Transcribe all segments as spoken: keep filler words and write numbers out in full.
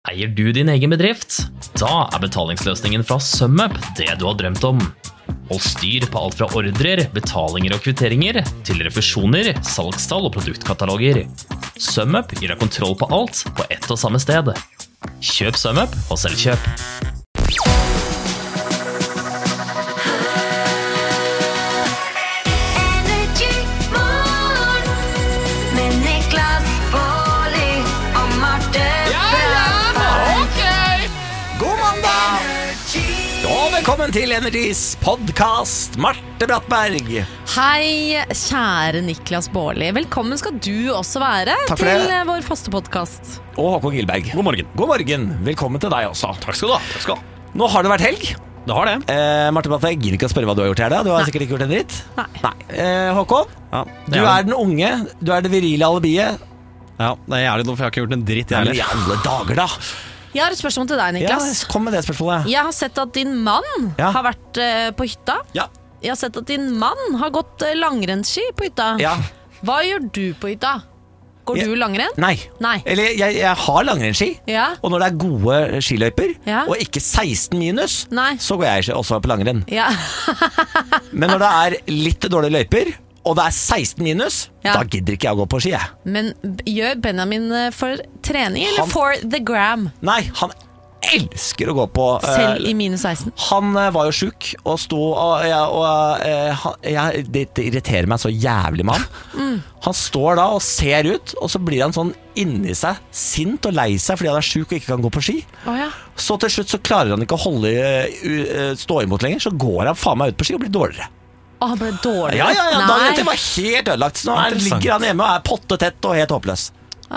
Eier du din egen bedrift? Da er betalingsløsningen fra SumUp det du har drømt om. Hold styr på alt fra ordrer, betalinger og kvitteringer, til refusjoner, salgstall og produktkataloger. SumUp gir deg kontroll på alt på ett og samme sted. Kjøp SumUp og selvkjøp. Velkommen til Energys podcast, Marte Brattberg. Hei, kjære Niklas Baarli. Velkommen skal du også være til det. Vår faste podcast. Og Håkon Gilberg. God morgen. God morgen, velkommen til deg også. Takk skal du ha. Takk skal du ha. Nå har det vært helg. Det har det. eh, Marte Brattberg, jeg gir ikke å spørre hva du har gjort her da. Du har Nei. sikkert ikke gjort en dritt. Nei, Nei. Eh, Håkon, ja, du er, er den unge. Du er det virile alibiet. Ja, det er jævlig noe, for jeg har ikke gjort en dritt. Nei, men i alle dager da. Jeg har et spørsmål til deg, Niklas. Ja, kom med det spørsmålet. Jeg har sett at din mann ja. har vært uh, på hytta. Ja. Jeg har sett at din mann har gått uh, langrennsski på hytta. Ja. Hva gjør du på hytta? Går jeg, du langrenn? Nei. Nei. Eller jeg, jeg har langrennsski. Ja. Og når det er gode skiløyper, ja. og ikke seksten minus, Nei. så går jeg også på langrenn. Ja. Men når det er litt dårlige løyper, og det er seksten minus, ja. da gidder ikke jeg å gå på ski. Men gjør Benjamin for trening, eller han, for the gram? Nei, han elsker å gå på uh, selv i minus seksten. Han uh, var jo syk og sto og, ja, og uh, han, jeg, det, det irriterer meg så jævlig med han. mm. Han står da og ser ut, og så blir han sånn inni seg sint og lei seg fordi han er syk og ikke kan gå på ski. oh, ja. Så til slutt så klarer han ikke å holde uh, stå imot lenger. Så går han faen meg ut på ski og blir dårligere. Åh, han ble dårligere? Ja, ja, ja, dagen etter var helt ødelagt. Så nå er, ligger han hjemme og er pottetett og helt håpløs.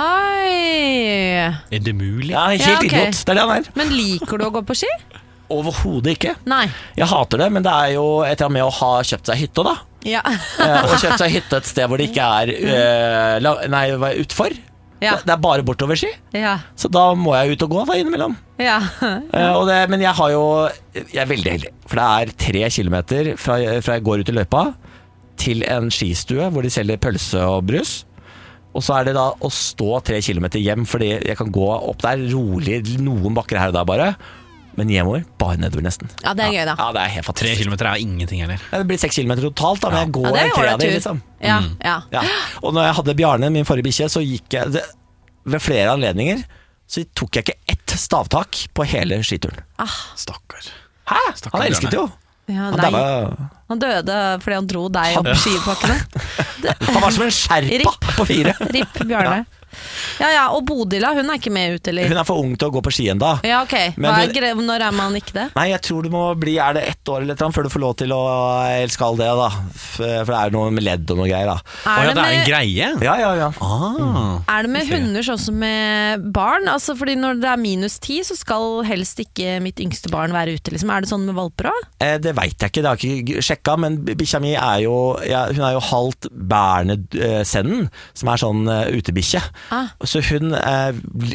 Oi. Er det mulig? Ja, helt ja, okay. idiot, det er det han er. Men liker du å gå på ski? Overhodet ikke. Nei. Jeg hater det, men det er jo etter med å ha kjøpt seg hytte da. Ja. Og kjøpt seg hytte et sted hvor det ikke er uh, Nei, utfor. Ja. Det er bare bortover ski. Ja. Så da må jeg ut og gå da innimellom. Ja. uh, og det, Men jeg har jo Jeg er veldig heldig, for det er tre kilometer fra, fra jeg går ut i løypa til en skistue hvor de selger pølse og brus. Og så er det da å stå tre kilometer hjem, fordi jeg kan gå opp der rolig, noen bakker her og der bare. Men hjemover, bare nedover nesten. Ja, det er gøy da. Ja, det er helt fantastisk. Tre kilometer er ingenting heller. Ja, det blir seks kilometer totalt da, men jeg går ja, tre av det liksom. Ja, mm. ja. Ja. Og når jeg hadde Bjarne, min forrige bikkje, så gikk jeg det, ved flere anledninger så tok jeg ikke ett stavtak på hele skituren. Ah. Stakkar. Hæ? Stakkar Han elsket jo. Ja, han, var... han døde fordi han dro deg opp skipakkene. Han var som en skjerpa på fire. Ripp Bjarne. Ja. Ja, ja, og Bodila, hun er ikke med ut, eller? Hun er for ung til å gå på ski enda. Ja, ok. Hva er gre- Når er man ikke det? Nei, jeg tror det må bli, er det ett år eller et før du får lov til å elske det da. For det er noe med ledd og noe greier da. Er Åja, det, det er en med, greie? Ja, ja, ja. Ah. er det med hunder sånn som med barn? Altså, fordi når det er minus ti, så skal helst ikke mitt yngste barn være ute, liksom. Er det sånn med valper også? Eh, det vet jeg ikke, det har jeg ikke sjekket. Men bikkja mi er jo, ja, hun er jo halvt Bernesennen, som er sånn uh, utebikkje. Ah. Så hun eh,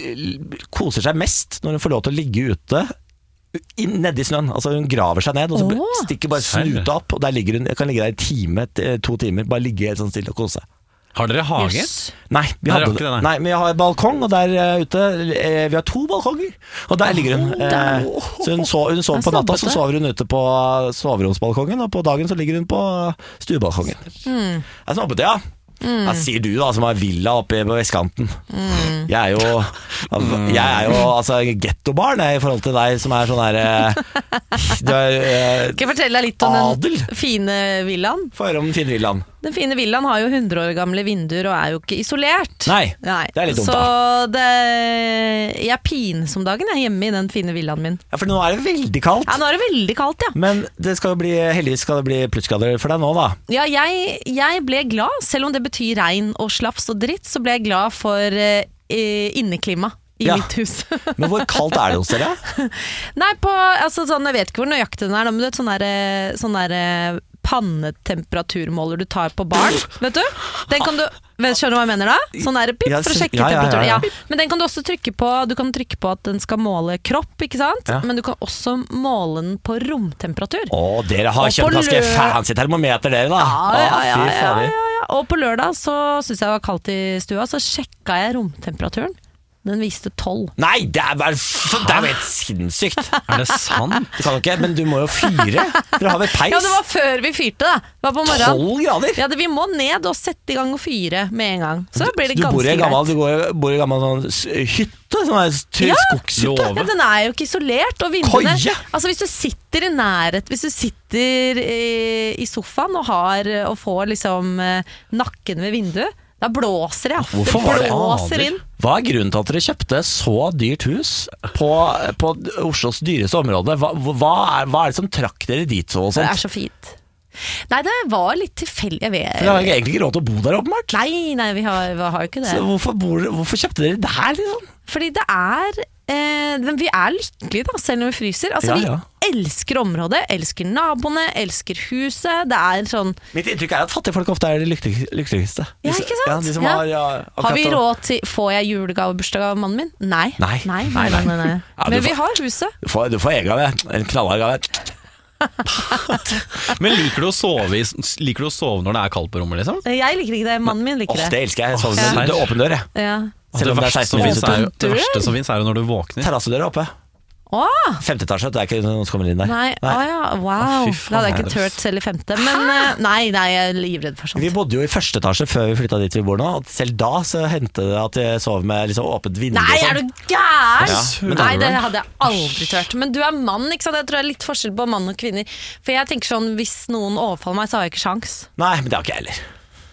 koser seg mest når hun får lov til å ligge ute nede i snøen. Altså hun graver seg ned og så oh. stikker bare snuta opp, og der ligger hun, jeg kan ligge der i time, to timer, bare ligge helt sånn stille og kose. Har dere hage? Yes. Nei, vi Nei, hadde, det, nei. nei, men jeg har en balkong, og der uh, ute uh, vi har to balkonger, og der ligger hun. Uh, så hun, så, hun sover på natta, så sover hun ute på soveromsbalkongen, og på dagen så ligger hun på stuebalkongen. Mm. Jeg er snobbete, ja. Mm. Jeg sier du da, som har villa oppe på vestkanten. mm. Jeg er jo Jeg er jo altså gettobarn i forhold til deg, som er sånn her uh, uh, Skal jeg fortelle deg litt om adel. Den fine villaen? Få høre om den fine villaen. Den fine villaen har jo hundre år gamle vinduer og er jo ikke isolert. Nei, det er litt dumt så da. det, jeg pines om dagen jeg er hjemme i den fine villaen min. Ja, for nå er det veldig kaldt. Ja, nå er det veldig kaldt, ja. Men det skal jo bli, heldigvis skal det bli plussgrader for deg nå da. Ja, jeg, jeg ble glad, selv om det betyr regn og slafs og dritt, så ble jeg glad for eh, inneklima i ja. mitt hus. Men hvor kaldt er det hos dere? Nei, på, altså, sånn, jeg vet ikke hvor nøyaktig den er, men det er sånn der, sånn der pannetemperaturmåler du tar på barn, vet du? Den kan du, vet, skjønner du hva jeg mener da? Sånn der pip for å sjekke ja, ja, ja, ja. temperatur. Ja. Men den kan du også trykke på, du kan trykke på at den skal måle kropp, ikke sant? Ja. Men du kan også måle den på romtemperatur. Å, dere har Og kjøpt på ganske lø- fancy termometer dere da. Ja, ja, ja, Å, fy ja, fader. ja, ja. Og på lørdag så synes jeg det var kaldt i stua, så sjekket jeg romtemperaturen. Den viste tolv. Nei, det er bare det er jo helt sinnssykt. Er det sant? Du kan jo ikke, men du må jo fyre. Dere har vel peis? Ja, det var før vi fyrte, da. Det var på morgenen. Tolv grader? Ja, det, vi må ned og sette i gang og fyre med en gang. Så blir det du bor i ganske en gammel, greit. Du går, bor i en gammel sånn s- hytte, sånn her t- Ja. skogshytte. Ja, den er jo ikke isolert, og vinduene Koie? Altså hvis du sitter i nærhet Hvis du sitter i, i sofaen og, har, og får liksom eh, nakken ved vinduet, da blåser det. Ja. Hvorfor det var det blåser inn. Hva er grunnen til at dere kjøpte så dyrt hus på, på Oslos dyreste område? Hva, hva, er, hva er det som trakk dere dit så og Det er sånt? så fint. Nei, det var litt tilfeldig. Jeg vet. For dere har egentlig ikke råd til å bo der, åpenbart. Nei, nei, vi har, vi har jo ikke det. Så hvorfor, bor, dere- hvorfor kjøpte dere der, liksom? Fordi det er eh, Men vi er lykkelige, da, selv om vi fryser. Altså, Ja, ja. Vi elsker området, elsker naboene, elsker huset. Det er sånn Mitt inntrykk er at fattige folk ofte er de lykkelig- lykkeligste. Ja, De- ikke sant? Ja, de som Ja. har, ja, Har vi akkurat- råd til Får jeg julegave og bursdag av mannen min? Nei. Nei. nei, Nei, nei, nei. nei, nei. Ja, du Men får- vi har huset. Du får, du får egen gave. En knallhard gave. Men liker du, å sove i, liker du å sove når det er kaldt på rommet, liksom? Jeg liker ikke det, mannen min liker Åh, det. det elsker jeg. Jeg sover Ja. med det åpen dør, jeg. Ja. Selv om det er verste som seksten finnes, er jo, Åpent det verste dør? som finnes er jo når du våkner. Terrassedøra oppe. Åh, Femte etasje, det er ikke noen som kommer inn der. nei, Å ja, wow. Å, fy Det faen, hadde jeg ikke det er- turt selv i femte. Men eh, nei, nei, jeg er livredd for Vi sånt. bodde jo i første etasje før vi flytta dit vi bor nå, og selv da så hendte det at jeg sov med liksom åpent vindu. Nei, og er sånn. du gæren? Ja, men Nei, da- det hadde jeg aldri tørt. Men du er mann, ikke sant? Jeg tror det er litt forskjell på mann og kvinner. For jeg tenker sånn, hvis noen overfaller meg, så har jeg ikke sjans. Nei, men det har ikke jeg heller.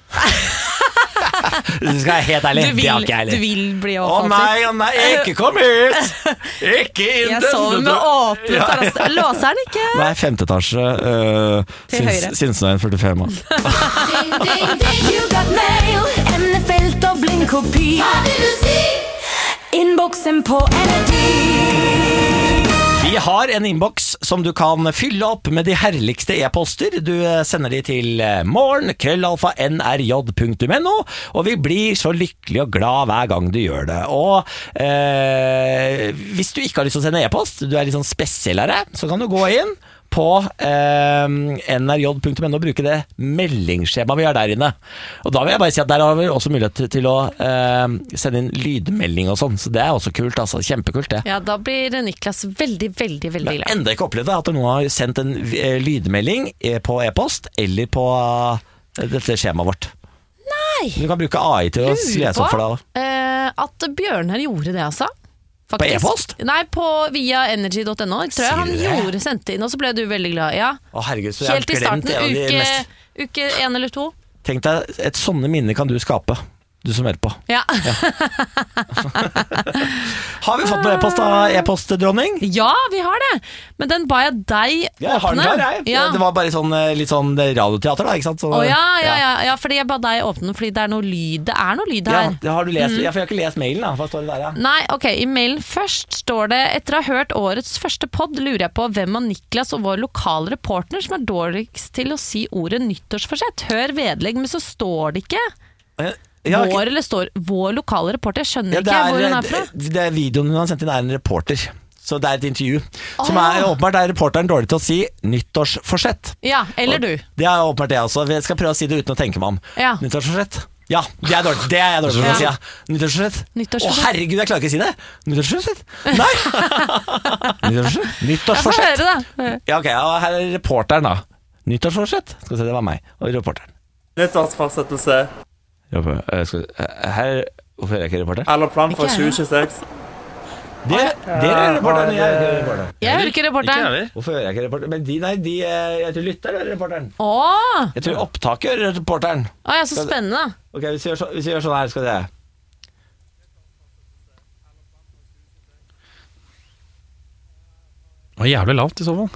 Du skal være helt ærlig, Du det har vil, ikke jeg du heller. vil bli Å overfalt. nei, å nei, ikke kom hit! Ikke inn Jeg denne sover med døra. åpne Ja. terrasse. Låser den ikke? Nei, femte etasje, uh, Til høyre. Sinnsnøyen førtifem. Ding, ding, ding, you got mail. Emnefelt og blindkopi. Hva vil du si? Innboksen på Energy. Vi har en innboks som du kan fylle opp med de herligste e-poster. Du sender de til morgen, krøllalfa, nrj punktum no, og vi blir så lykkelige og glad hver gang du gjør det. Og eh, hvis du ikke har lyst til å sende e-post, du er litt sånn spesiellere, så kan du gå inn på eh, nrj punktum no og bruke det meldingsskjemaet vi har der inne. Og da vil jeg bare si at der har vi også mulighet til å eh, sende inn lydmelding og sånn, så det er også kult, altså. Kjempekult det. Ja, da blir Niklas veldig, veldig, veldig Men glad. enda ikke opplevd det, at noen har sendt en eh, lydmelding eh, på e-post eller på eh, dette skjemaet vårt. Nei! Du kan bruke A I til å Lurer lese opp for deg. på eh, at Bjørnar gjorde det, altså. På Faktisk. e-post? Nei, på via energy punktum no. Tror jeg han Sier du det? gjorde, sendte inn, og så ble du veldig glad. Ja. Å herregud, så jeg har Helt i glemt starten, en av de uke, mest. uke en eller to. Tenk deg, et sånne minner kan du skape, du som hører på. Ja. Har vi fått noe e-post av e-postdronning? ja, vi har det! Men den ba jeg deg Ja, jeg har den åpne. klar, jeg. Ja. Det var bare sånn, eh, litt sånn radioteater da, ikke sant? Så, Å ja, ja, ja, ja, fordi jeg ba deg åpne den, fordi det er noe lyd. Det er noe lyd Ja, her. det har du lest. Ja, for jeg har ikke lest mailen da. Hva står det der, ja? Nei, ok, i mailen først står det: etter å ha hørt årets første podd, lurer jeg på hvem av Niklas og vår lokale reporter som er dårligst til å si ordet nyttårsforsett. Hør vedlegg, men så står det ikke Ja, ok. vår, eller står vår lokale reporter. Jeg skjønner Ja, det ikke er, hvor hun er fra. det, det er videoen hun har sendt inn er en reporter. Så det er et intervju. Som Ah. er, åpenbart er reporteren dårlig til å si nyttårsforsett. Ja, eller du. Det er åpenbart det også. Jeg skal prøve å si det uten å tenke meg om. Ja. Nyttårsforsett. Ja, det er dårlig. Det er jeg dårlig til å si. Ja. Nyttårsforsett. Å Nyttårsforsett. herregud, jeg klarer ikke å si det. Nyttårsforsett. Nei. Nyttårsforsett. Jeg får Nyttårsforsett. høre, da. Ja, ok, og her er reporteren da. Nyttårsforsett. Skal vi se, det var meg. Og reporteren. Nyttårsfortsettelse Ja, eh, skal, vi- eh, her, hvorfor er jeg ikke reporter? eller plan for Ikke jeg. tjue tjueseks. Det, det er reporteren. Jeg er ikke reporteren. Jeg hører ikke reporteren. heller. Hvorfor hører jeg ikke reporteren? Men de, nei, de, eh, jeg tror lytter hører reporteren. Å, Jeg tror opptaket hører reporteren. Å, ja, så spennende. Ok, hvis vi gjør, så, hvis vi gjør sånn her, skal vi se. Det var jævlig lavt i så fall.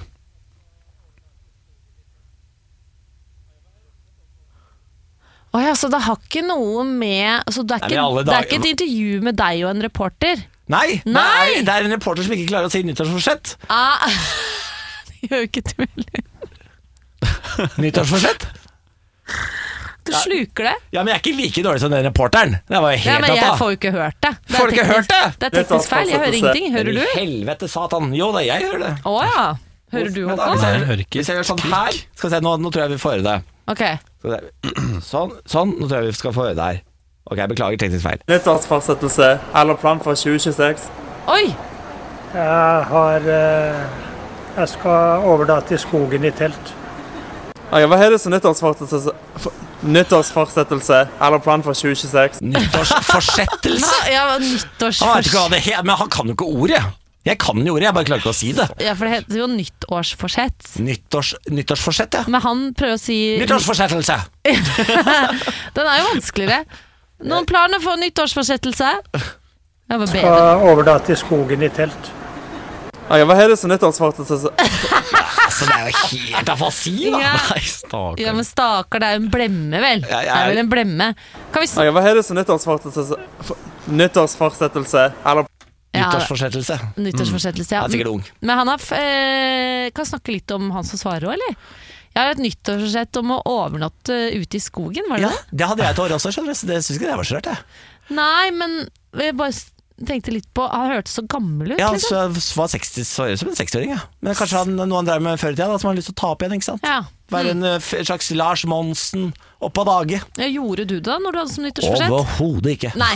Å ja, så det har ikke noe med altså, det, er Nei, ikke, men alle det er dager- ikke et intervju med deg og en reporter? Nei, Nei! Det, er, det er en reporter som ikke klarer å si nyttårsforsett. Ah, det gjør jo ikke du heller. Nyttårsforsett? Du sluker det. Ja, men jeg er ikke like dårlig som den reporteren. Det var jo Ja, helt men jeg natta. får jo ikke hørt det. det er Får du ikke teknisk- hørt det? Det er teknisk feil. Jeg hører ingenting. Hører du? I helvete satan. Jo da, jeg hører det. Å ja. Hører du, Men da, Håkon? hvis, Jeg jeg, hører ikke hvis jeg gjør sånn her Skal vi se, nå, nå tror jeg vi får høre det. Ok. Skal vi se. Sånn, sånn, nå tror jeg vi skal få høre det her. Ok, beklager teknisk feil. Nyttårsfortsettelse eller plan for tjue tjueseks? Oi! Jeg har eh, Jeg skal overdra til skogen i telt. Okay, hva er det som nyttårsfortsettelse? For- Nyttårsfortsettelse eller plan for tjue tjueseks? Nyttårsforsettelse? Ja, Han vet ikke hva nyttårsforsett. det heter, men han kan jo ikke ordet. Jeg kan jo ordet, jeg bare klarer ikke å si det. Ja, for det heter jo nyttårsforsett. Nyttårs, nyttårsforsett, ja. Men han prøver å si Nyttårsforsettelse. Den er jo vanskeligere. Noen planer for nyttårsforsettelse? Jeg var bedre. Skal overdra til skogen i telt. Okay, hva er det som nyttårsfortsettelse? Altså, det er jo helt afasi, da. Ja. Nei, stakkar. Ja, men stakkar, det er jo en blemme, vel? Ja, jeg Det er er- vel en blemme. Kan vi s- Okay, hva er det som nyttårsfortsettelse? For- Nyttårsfortsettelse eller ja, Nyttårsforsettelse. nyttårsforsettelse, ja. Han er sikkert ung. Men han har f eh, kan snakke litt om han som svarer òg, eller? Jeg har et nyttårsforsett om å overnatte ute i skogen, var det Ja, det? det hadde jeg til år også, skjønner du. Så det synes ikke det var så rart, jeg. Nei, men jeg bare s- tenkte litt på Han hørtes så gammel ut, Ja, liksom. så var seksti, så ut som en sekstiåring, ja. Men kanskje han, noe han drev med før i tida, da, som han har lyst til å ta opp igjen, ikke sant? Ja. Være en eh, f- slags Lars Monsen opp av dage. Ja, gjorde du det da, når du hadde som nyttårsforsett? Overhodet ikke. Nei.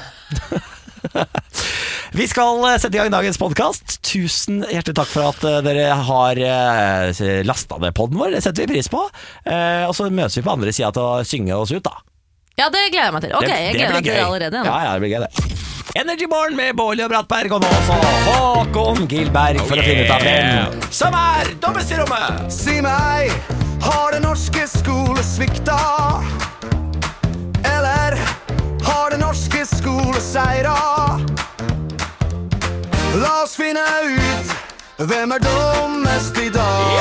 Vi skal eh, sette i gang dagens podcast. Tusen hjertelig takk for at eh, dere har uh, lastet ned podden vår. Det setter vi pris på. Eh, og så møtes vi på andre siden til å synge oss ut, da. Ja, det gleder jeg meg til. Ok, Det- jeg det gleder blir meg til det gøy. allerede. Ja, Ja. ja, det blir gøy det. Energy Morgen med Bårli og Brattberg, og nå også Håkon Gilberg for å finne ut av hvem som er dummest i rommet. Si meg, har det norske skole svikta? Eller har det norske skole seira? La oss finne ut hvem er dummest i dag.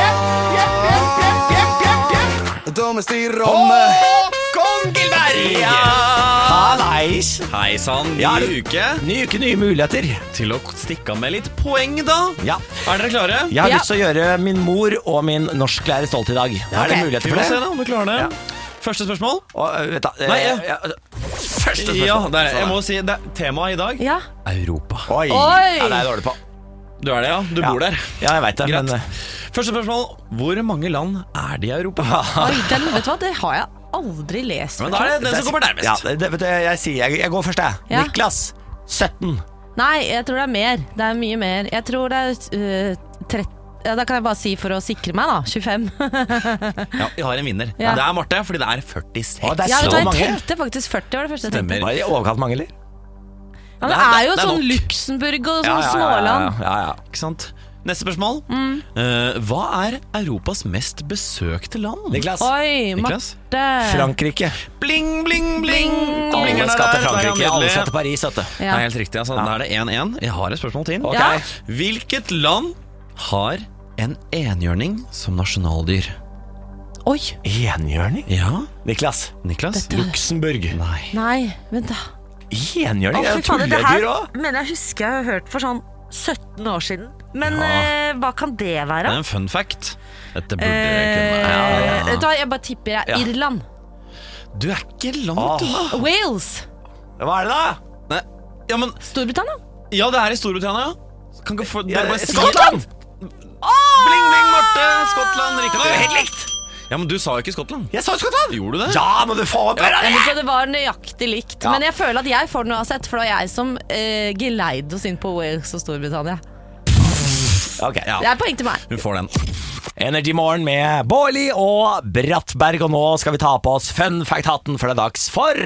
Dummest i rommet. Håkon Gilberg! Ja. Hallais. Hei sann, ny Ja, uke Ny uke, nye muligheter. til å stikke av med litt poeng, da. Ja. Er dere klare? Jeg har Ja. lyst til å gjøre min mor og min norsklærer stolt i dag. Er det Ok. muligheter Vi for får se det? da om du klarer det. Første spørsmål. Og, øh, vet du, øh, Nei, ja. ja, Første spørsmål. Ja, det er, jeg må si det er temaet i dag. Ja. Europa. Oi. Oi. Ja, det er jeg dårlig på. Du er det, ja? Du Ja. bor der. Ja, jeg vet det, Greit. men øh, Første spørsmål. Hvor mange land er det i Europa? Oi, den, vet du hva, det har jeg aldri lest. Men da er det den som kommer nærmest. ja, det, vet du, jeg, sier, jeg, jeg går først, jeg. Ja. Niklas, sytten. Nei, jeg tror det er mer. Det er mye mer. Jeg tror det er øh, tretti. Ja, da kan jeg bare si for å sikre meg, da. tjuefem. Ja, vi har en vinner. Ja. Det er Marte, fordi det er førtiseks. Å, det er Ja, vet så du, hva, mange. jeg tenkte faktisk førti var det første jeg tenkte. Stemmer. Var det i overkant mange, eller? Ja, det Det er- er jo det er sånn nok. Luxembourg og Ja, sånn ja, ja, småland. Ja, ja, Ikke sant? Neste spørsmål. Mm. Eh, hva er Europas mest besøkte land? Niklas, Oi, Niklas? Marte. Frankrike. Bling, bling, bling! Alle Blingeren er skal til der. Frankrike, Der er han alle nydelig. skal til Paris, vet du. Det Ja. er helt riktig. Altså. Da er det én én. Jeg har et spørsmål til. Ok. Ja. Hvilket land har en enhjørning som nasjonaldyr? Oi, Enhjørning? Ja, Niklas, Niklas? Luxembourg. Nei. nei, vent da. Enhjørning? Å, Det er fy jo fader, det tulledyr her òg. mener jeg husker jeg har hørt for sånn sytten år siden. Men Ja. eh, hva kan det Det være? er en fun fact. Dette burde Eh, jeg kunne. vet du hva, jeg bare tipper jeg. Ja. Irland. Du er ikke langt Åh. unna. Wales. Hva er det, da? Nei. Ja, men Storbritannia. Ja, det er i Storbritannia. Kan ikke få Ja, dere bare Skottland! Bling, bling, Marte! Skottland, Det riktig. var jo helt likt. Ja, men du sa jo ikke Skottland. Jeg sa Skottland! Gjorde du det? Ja, må du få opp Jeg her! vet ikke, det var nøyaktig likt. Ja. Men jeg føler at jeg får den uansett, for det var jeg som eh, geleide oss inn på Wales og Storbritannia. Ok, ja. Det er poeng til meg. Hun får den. Energy Morgen med Bårli og Brattberg, og nå skal vi ta på oss fun fact-hatten, for det er dags for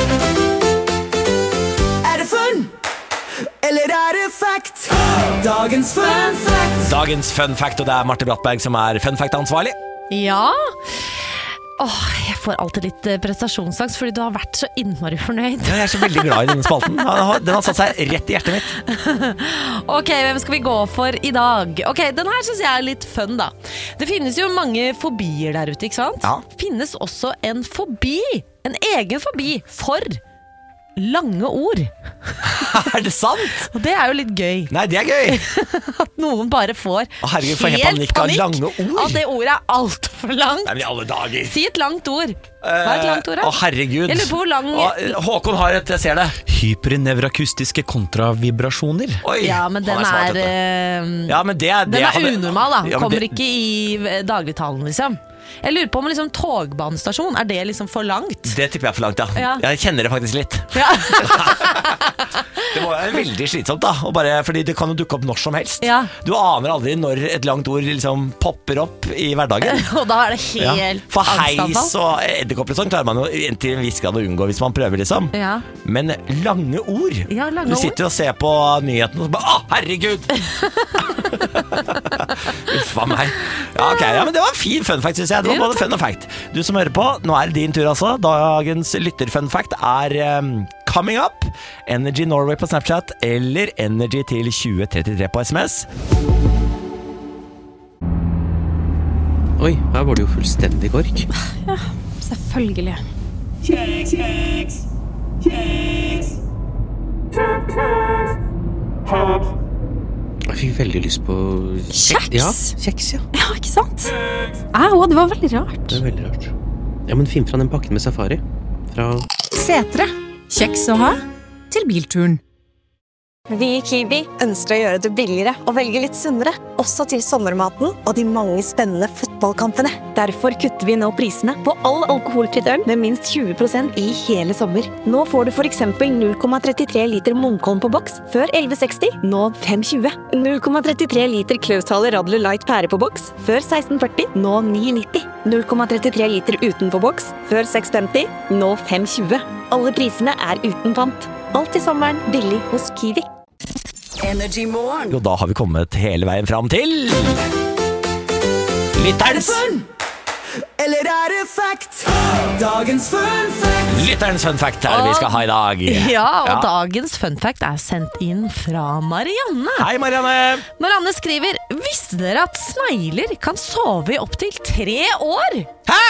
Er det fun? Eller er det fact? Dagens fun fact. dagens fun fact, og det er Marte Brattberg som er fun fact-ansvarlig. Ja. Åh, jeg får alltid litt eh, prestasjonsangst, fordi du har vært så innmari fornøyd. Ja, jeg er så veldig glad i denne spalten. Den har, den har satt seg rett i hjertet mitt. Ok, hvem skal vi gå for i dag? Ok, den her synes jeg er litt fun da. Det finnes jo mange fobier der ute, ikke sant? Ja. Finnes også en fobi, en egen fobi for lange ord. Er det sant? Og det er jo litt gøy. Nei, det er gøy. At noen bare får Å, herregud, får jeg panikk av lange ord? At det ordet er alt for langt. Nei, men i alle dager. Si et langt ord. Hva er et langt ord da? Å, herregud. Jeg lurer på hvor lang... Å, Håkon har et, jeg ser det. Hypernevrakustiske kontravibrasjoner. Oi, Ja, men den han smart, er... vet du. eh, Ja, men det, det Den er hadde- unormal da. Ja, men Kommer det- ikke i eh, dagligtalen liksom. Jeg lurer på om liksom togbanestasjon, er det liksom for langt? Det tipper jeg for langt, ja. Ja. Jeg kjenner det faktisk litt. Ja. Det må være veldig slitsomt da, og bare, fordi det kan jo dukke opp når som helst. Ja. Du aner aldri når et langt ord liksom popper opp i hverdagen. Og da er det helt Ja. For heis angstanfall. og edderkopper og sånn klarer man jo til en viss grad å unngå hvis man prøver liksom. Ja. Men lange ord. Ja, lange du sitter og ser på nyheten og så bare, å herregud! Uffa meg. Ja, ok, ja, men det var en fin fun fact, synes jeg. Det var Ja, både fun og fact. Du som hører på, nå er det din tur altså. Dagens lytter fun fact er um, coming up. Energy Norway på Snapchat eller Energy til tjue trettitre på S M S. Oi, her var det jo fullstendig kork. Selvfølgelig. Jeg fikk veldig lyst på Kjeks? Ja, kjeks, ja. Ja, ikke sant? Au, det var veldig rart. Det er veldig rart. Ja, men finn fra den pakken med safari. Fra Setre. Kjeks å ha til bilturen. Vi i Kiwi ønsker å gjøre det billigere og velge litt sunnere, også til sommermaten og de mange spennende fotballkampene. Derfor kutter vi nå prisene på all alkoholfritt øl med minst tjue prosent i hele sommer. Nå får du for eksempel null komma trettitre liter Munkholm på boks, før elleve seksti, nå fem tjue. null komma trettitre liter Klaushaler Radler Light pære på boks, før seksten førti, nå ni nitti. null komma trettitre liter uten på boks, før seks femti, nå fem tjue. Alle prisene er uten pant. Alt i sommeren billig hos Kiwi. Energy Morgen. Og da har vi kommet hele veien fram til Lytterens Eller er det fact? Dagens fun fact. Lytterens fun fact er det vi skal ha i dag. Ja, og Ja. dagens fun fact er sendt inn fra Marianne. Hei Marianne. Marianne skriver: Visste dere at snegler kan sove i opptil tre år? Hæ?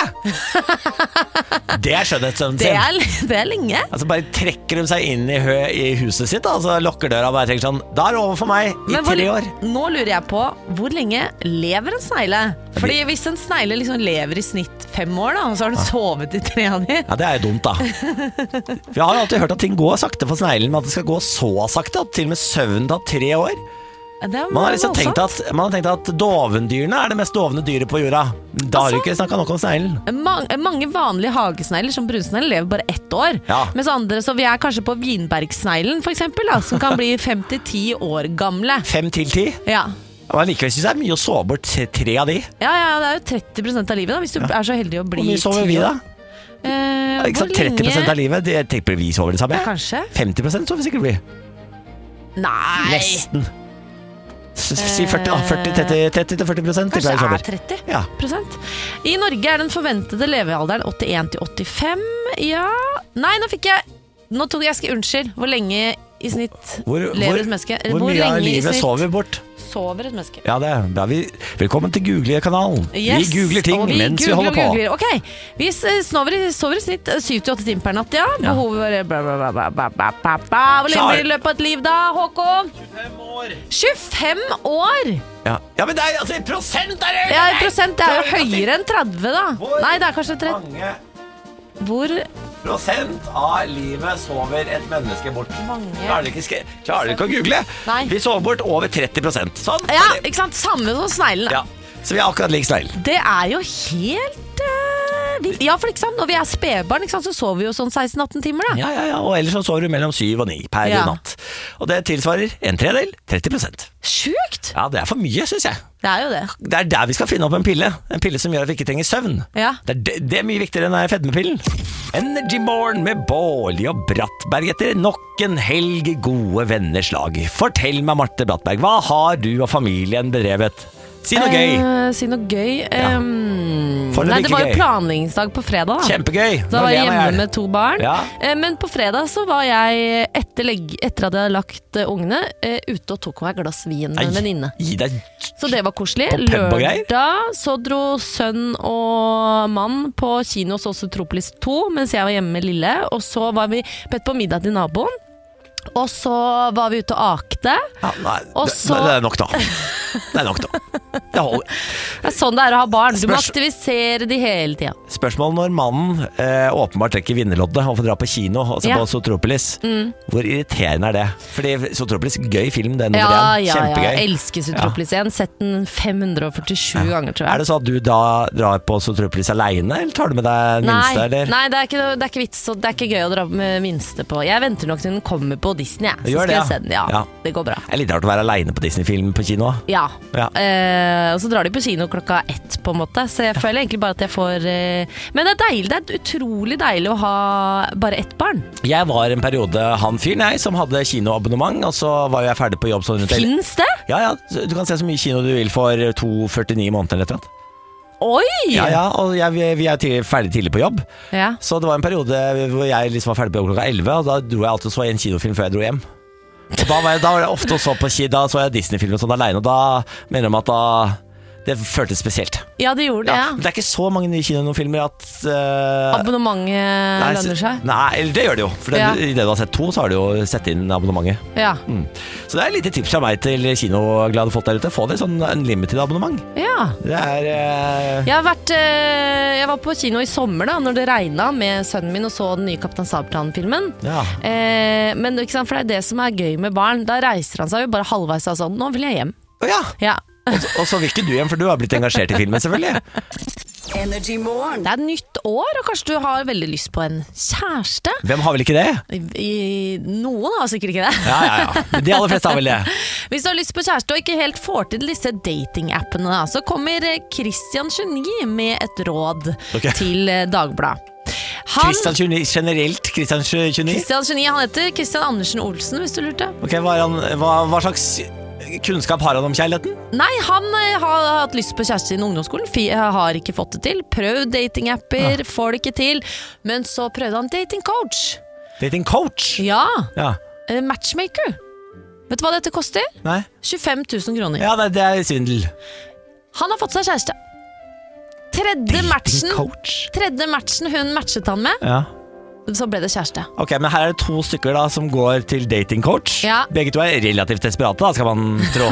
Det er skjønnhetssøvnen Det sin. er, det er lenge. Altså bare trekker de seg inn i, hø i huset sitt da, og så lukker døra og bare tenker sånn, da er det over for meg i Men hvor, tre år. nå lurer jeg på, hvor lenge lever en snegle? Fordi hvis en snegle liksom lever i snitt fem år da, og så har den sovet i tre av de. Ja, det er jo dumt da. For jeg har jo alltid hørt at ting går sakte for sneglen, men at det skal gå så sakte at til og med søvn tar tre år. Det er Man har liksom voldsomt. tenkt at, man har tenkt at dovendyrene er det mest dovne dyret på jorda. Da har du ikke snakket nok om sneglen. Mange, mange vanlige hagesnegler som brunsnegler lever bare ett år. Ja. Mens andre, så vi er kanskje på vinbergsneglen for eksempel, da, som kan bli fem til ti år gamle. Fem til ti. Ja. Og likevel synes jeg det er mye å sove bort tre av de. Ja, ja, det er jo tretti prosent av livet da, hvis du er så heldig å bli Hvor mye sover ti vi da? år. Eh, Ikke sant, hvor tretti prosent lenge- av livet, det tipper vi sover det samme. Ja, kanskje. femti prosent sover sikkert vi. Nei. Nesten. S- Si førti da, førti, tretti, tretti til førti prosent tipper Kanskje jeg vi er sover. tretti Ja. prosent. I Norge er den forventede levealderen åttien til åttifem. Ja. Nei, nå fikk jeg Nå tok jeg skal unnskyld. Hvor lenge i snitt Hvor, lever hvor, et menneske? hvor mye av lenge i livet snitt sover vi bort? sover et menneske? Ja, det er bra. Vi, velkommen til Google-kanalen. Yes, Vi googler ting og vi mens vi googler holder og på. googler. Ok, vi s- sover, i- sover i snitt syv til åtte timer per natt, ja. Ja. Behovet var bla, bla, bla, bla, bla, bla, bla, bla. Hvor lenge Klar. blir det i løpet av et liv da, Håkon? tjuefem år! Ja. ja, men det er altså i prosent er det! Ja, i prosent det er jo Klarer du å si høyere enn tretti da. Hvor Nei, det er kanskje tretti. mange Hvor prosent av livet sover et menneske bort? mange Klarer du ikke, skre- klarer du ikke å google? Nei. Vi sover bort over tretti prosent. Sånn. Ja, er det. ikke sant? Samme som sneglen. Ja. Så vi er akkurat lik snegl. Det er jo helt øh, vilt. Ja, for ikke sant? Når vi er spedbarn, ikke sant, så sover vi jo sånn seksten til atten timer da. Ja, ja, ja. Og ellers så sover du mellom syv og ni per Ja. natt. Og det tilsvarer en tredel, tretti prosent. Sjukt! Ja, det er for mye, synes jeg. Det er jo det. Det er der vi skal finne opp en pille. En pille som gjør at vi ikke trenger søvn. Ja. Det er, det, det er mye viktigere enn den fedmepillen. Energy Morgen med Bårli og Brattberg etter nok en helg i gode venners lag. Fortell meg, Marte Brattberg, hva har du og familien bedrevet? Si noe gøy. Eh, si noe gøy. Um, For det nei, virker det var jo gøy. planleggingsdag på fredag. Da. Kjempegøy. Da Nå var jeg ler meg i hjemme hjel. med to barn. Ja. Eh, Men på fredag så var jeg, etter, legg, etter at jeg hadde lagt eh, ungene, eh, ute og tok meg et glass vin med en Nei, venninne. Gi deg Så det var koselig. På pub og greier? Lørdag så dro sønn og mann på kino hos oss Tropolis to, mens jeg var hjemme med lille. Og så var vi bedt på middag til naboen. Og så var vi ute og akte. ja, Nei, Og det, så- det er nok nå. Det er nok nå. Det holder. Det er sånn det er å ha barn. Du må Spørs- aktivisere de hele tida. Spørsmål når mannen eh, åpenbart trekker vinnerloddet og får dra på kino og se Ja. på Zootropolis. Mm. Hvor irriterende er det? Fordi Zootropolis, gøy film, den nummer Ja, én. ja, ja. Kjempegøy. Jeg elsker Zootropolis. Jeg har sett den fem hundre og førtisju ganger, tror jeg. Er det sånn at du da drar på Zootropolis alene, eller tar du med deg minste? Nei, Eller? nei det, er ikke, det er ikke vits, og det er ikke gøy å dra med minste på. Jeg venter nok til den kommer på Disney, jeg. Så Gjør skal det, jeg se den. Ja, ja. det går bra. Det er litt rart å være alene på Disney-film på kino. Ja. Ja. Eh, og så drar de på kino klokka ett, på en måte. Så jeg føler egentlig bare at jeg får eh... Men det er deilig, det er utrolig deilig å ha bare ett barn. Jeg var en periode han fyren jeg som hadde kinoabonnement, og så var jo jeg ferdig på jobb sånn rundt Finns det? Ja, ja, du kan se så mye kino du vil for to førtini måneder eller et eller annet. Oi! Ja, ja, og jeg, vi vi er tidlig, ferdig tidlig på jobb. Ja. Så det var en periode hvor jeg liksom var ferdig på jobb klokka elleve, og da dro jeg alltid og så en kinofilm før jeg dro hjem. Og da var jeg, da var jeg ofte og så på ki, da så jeg Disney-filmer sånn alene, og da mener jeg at da det føltes spesielt. Ja, det gjorde det, Ja, ja. men det er ikke så mange nye kinofilmer at uh, Abonnementet nei, lønner seg. Nei, eller det gjør det jo. For det, Ja. i det du har sett to, så har du jo sett inn abonnementet. Ja. Mm. Så det er et lite tips fra meg til kinoglade folk der ute. Få dere sånn unlimited abonnement. ja. Det er uh, Jeg har vært eh, Jeg var på kino i sommer da når det regna med sønnen min og så den nye Kaptein Sabeltann-filmen. Ja. Eh, men ikke sant, for det er det som er gøy med barn. Da reiser han seg jo bare halvveis av sånn. Nå vil jeg hjem. Å ja. Ja. Og, og så vil ikke du hjem, for du har blitt engasjert i filmen, selvfølgelig. Energy Morgen. Det er nytt år, og kanskje du har veldig lyst på en kjæreste? Hvem har vel ikke det? I, i, noen har sikkert ikke det. Ja, ja, ja. Men de aller fleste har vel det. Hvis du har lyst på kjæreste og ikke helt får til disse datingappene, da, så kommer Christian tjueni med et råd Ok. til eh, Dagbladet. Han, Christian tjueni, generelt Christian tjueni? Christian tjueni, han heter Christian Andersen Olsen, hvis du lurte. Ok, hva, er han, hva, hva slags kunnskap har han om kjærligheten? Nei, han eh, har hatt lyst på kjæreste siden ungdomsskolen. Fi- har ikke fått det til. Prøvd datingapper, får det ikke til. Men så prøvde han datingcoach. Dating coach? Ja, Ja. eh, matchmaker. Vet du hva dette koster? Nei? tjuefem tusen kroner. Ja, det, det er svindel. Han har fått seg kjæreste. Tredje matchen, coach? tredje matchen hun matchet han med, Ja. så ble det kjæreste. Ok, men her er det to stykker da som går til dating coach. Ja. Begge to er relativt desperate, da, skal man tro.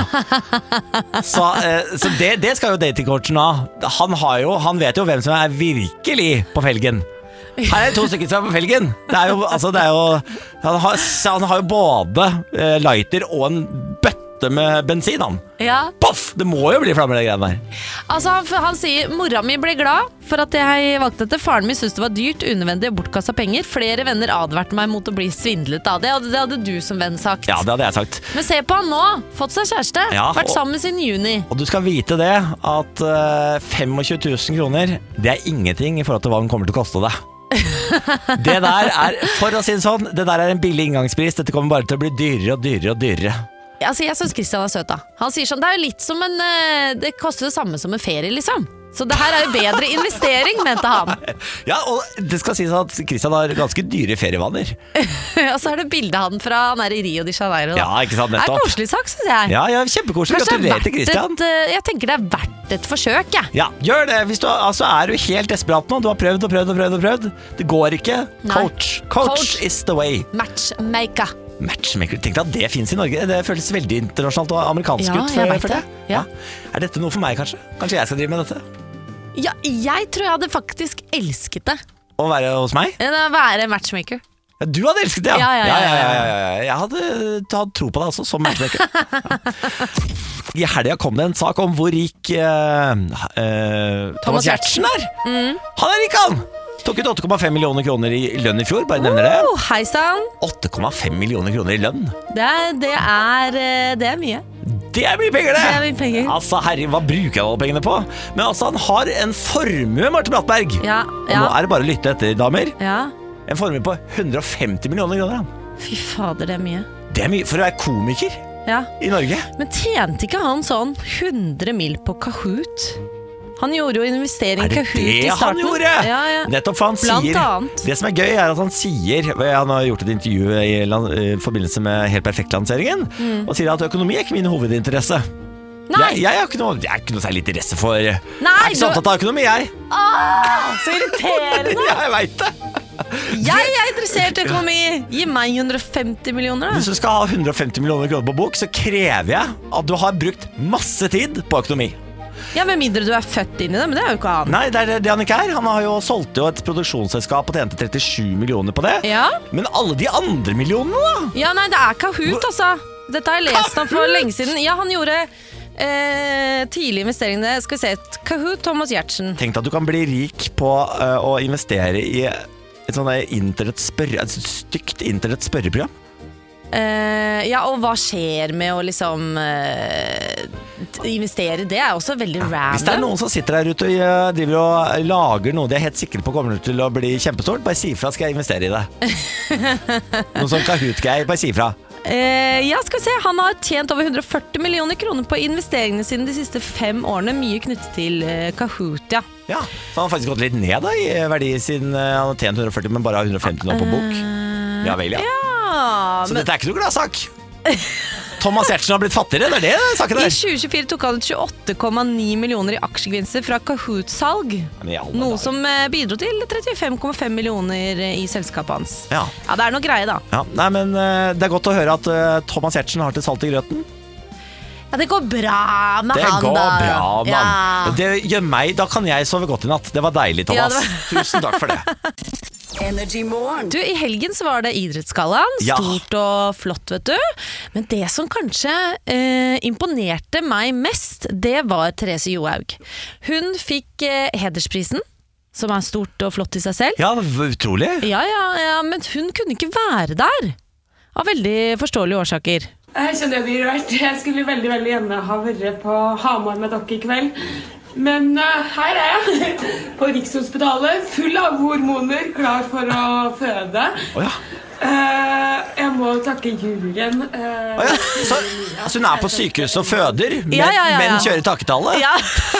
så eh, så det, det skal jo dating coachen ha. Han, har jo, han vet jo hvem som er virkelig på felgen. Her er det to stykker som er på felgen. Det er jo, altså, det er jo han, har, han har jo både eh, lighter og en bøtte med bensin, han. Ja. Poff! Det må jo bli flammer, det greiene der. Altså, han, han sier mora mi ble glad for at jeg valgte dette. Faren min syntes det var dyrt, unødvendig og bortkasta penger. Flere venner advarte meg mot å bli svindlet av det. Og det hadde du som venn sagt. Ja, det hadde jeg sagt. Men se på han nå. Fått seg kjæreste. Ja, Vært og- sammen siden juni. Og du skal vite det at uh, tjuefem tusen kroner, det er ingenting i forhold til hva den kommer til å koste deg. Det der er, for å si det sånn, det der er en billig inngangspris. Dette kommer bare til å bli dyrere og dyrere og dyrere. Altså, jeg syns Christian er søt, da. Han sier sånn, det er jo litt som en eh, det koster det samme som en ferie, liksom. Så det her er jo bedre investering, mente han. Ja, og det skal sies at Christian har ganske dyre ferievaner. Og så er det bildet av han fra han er i Rio de Janeiro. Da. Ja, ikke sant, Det er nettopp. koselig sak, synes jeg. Ja, ja, kjempekoselig. Kanskje det er Gratulerer til verdt Christian. et, eh, jeg tenker det er verdt et forsøk, jeg. Ja, gjør det. Hvis du altså, er du helt desperat nå, du har prøvd og prøvd og prøvd og prøvd. Det går ikke. Nei. Coach. Coach. Coach. is the way. Matchmaker. Matchmaker. Tenk deg at det finnes i Norge. Det føles veldig internasjonalt og amerikansk Ja, ut. jeg for- vet for det. Ja. Er dette noe for meg, kanskje? Kanskje jeg skal drive med dette? Ja, jeg tror jeg hadde faktisk elsket det. Å være hos meg? Enn å være matchmaker. Ja, du hadde elsket det, ja. Ja, ja, ja, ja, ja. ja, ja. Jeg hadde hatt tro på deg også, som matchmaker. Ja. I helga kom det en sak om hvor rik eh, eh, Thomas Giertsen er. Mm. Han er rik, han! Tok ut åtte komma fem millioner kroner i lønn i fjor, bare nevner det. Oh, hei sann. åtte komma fem millioner kroner i lønn. Det er, det, er, eh, det er mye. Det er mye penger, det! Det er mye penger. Altså, herre, hva bruker han alle pengene på? Men altså, han har en formue, Marte Brattberg. Ja, Og ja, nå er det bare å lytte etter, damer. ja. En formue på hundre og femti millioner kroner. Han. Fy fader, det er mye. Det er mye for å være komiker Ja. i Norge. Men tjente ikke han sånn hundre mil på Kahoot? Han gjorde jo investering Er i det Kahoot det i han starten. gjorde? Ja, ja. Nettopp, for han Blant sier annet. Det som er gøy er at han sier Han har gjort et intervju i, lan- i forbindelse med Helt perfekt-lanseringen Mm. og sier at økonomi er ikke min hovedinteresse. Nei! Jeg, jeg, har ikke noe, jeg er ikke noe særlig interesse for Jeg Nei, er ikke så du- opptatt av økonomi, jeg. Ah, så irriterende! Ja, jeg vet det. Jeg er interessert i økonomi! Gi meg hundre og femti millioner, Hvis da. du skal ha hundre og femti millioner kroner på bok, så krever jeg at du har brukt masse tid på økonomi. Ja, med mindre du er født inn i det, men det er jo ikke han. Nei, det er det han ikke er. Han har jo solgt jo et produksjonsselskap og tjente trettisju millioner på det. Ja. Men alle de andre millionene da? Ja, nei, det er Kahoot, altså. Dette har jeg lest om for lenge siden. Ja, han gjorde eh, tidlig investeringene. Skal vi se, Kahoot, Thomas Giertsen. Tenk deg at du kan bli rik på uh, å investere i et sånt internett-spørre, et stygt internett-spørreprogram. Uh, ja, og hva skjer med å liksom uh, investere i det er også veldig random. Hvis det er noen som sitter der ute og uh, driver og lager noe de er helt sikre på kommer til å bli kjempestort, bare si fra, skal jeg investere i det. Noen sånn Kahoot-greier, bare si fra. Uh, ja, skal vi se, han har tjent over hundre og førti millioner kroner på investeringene sine de siste fem årene, mye knyttet til uh, Kahoot, ja. Ja, så han har faktisk gått litt ned da i verdi siden uh, han har tjent hundre og førti, men bare har hundre og femti nå på bok. Ja vel, ja. Ja. Så men... dette er ikke noe gladsak. Thomas Giertsen har blitt fattigere, det er det saken der. I tjue tjuefire tok han tjueåtte komma ni millioner i aksjegevinster fra Kahoot-salg. Noe som bidro til trettifem komma fem millioner i selskapet hans. Ja. Ja, det er noe greie da. Ja, nei, men det er godt å høre at uh, Thomas Giertsen har til salt i grøten. Ja, det går bra med det han da. Det går bra med ja. han. Det gjør meg, da kan jeg sove godt i natt. Det var deilig, Thomas. Ja, det var... Tusen takk for det. Energy Morgen. Du, i helgen så var det idrettsgallaen. Stort ja. og flott, vet du. Men det som kanskje eh, imponerte meg mest, det var Therese Johaug. Hun fikk eh, hedersprisen, som er stort og flott i seg selv. Ja, utrolig. Ja, ja, ja, men hun kunne ikke være der. Av veldig forståelige årsaker. Jeg kjenner det blir rart. Jeg skulle veldig, veldig gjerne ha vært på Hamar med dere i kveld. Men uh, her er jeg på Rikshospitalet, full av hormoner, klar for å føde. Oh, ja. uh, jeg må takke juryen. Uh, oh, ja. Så, altså hun er på sykehuset og føder, men, ja, ja, ja, ja. men kjører takketallet? Ja.